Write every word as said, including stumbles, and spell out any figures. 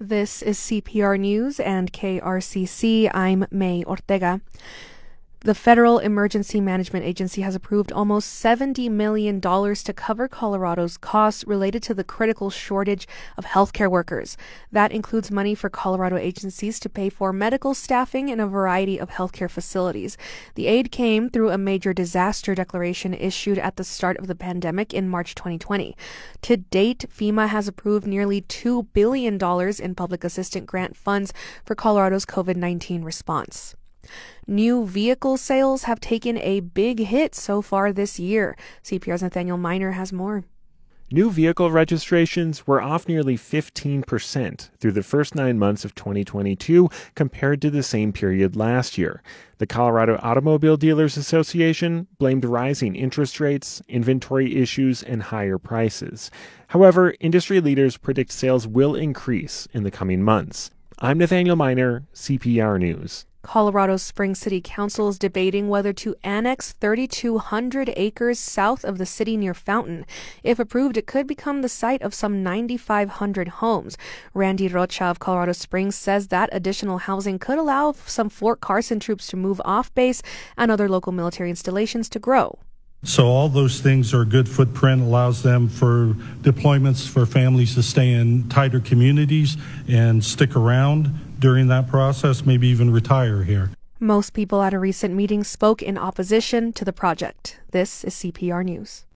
This is C P R News and K R C C. I'm May Ortega. The Federal Emergency Management Agency has approved almost seventy million dollars to cover Colorado's costs related to the critical shortage of healthcare workers. That includes money for Colorado agencies to pay for medical staffing in a variety of healthcare facilities. The aid came through a major disaster declaration issued at the start of the pandemic in March twenty twenty. To date, FEMA has approved nearly two billion dollars in public assistance grant funds for Colorado's COVID nineteen response. New vehicle sales have taken a big hit so far this year. C P R's Nathaniel Miner has more. New vehicle registrations were off nearly fifteen percent through the first nine months of twenty twenty-two compared to the same period last year. The Colorado Automobile Dealers Association blamed rising interest rates, inventory issues, and higher prices. However, industry leaders predict sales will increase in the coming months. I'm Nathaniel Miner, C P R News. Colorado's Springs City Council is debating whether to annex three thousand two hundred acres south of the city near Fountain. If approved, it could become the site of some nine thousand five hundred homes. Randy Rocha of Colorado Springs says that additional housing could allow some Fort Carson troops to move off base and other local military installations to grow. So all those things are a good footprint, allows them for deployments for families to stay in tighter communities and stick around during that process, maybe even retire here. Most people at a recent meeting spoke in opposition to the project. This is C P R News.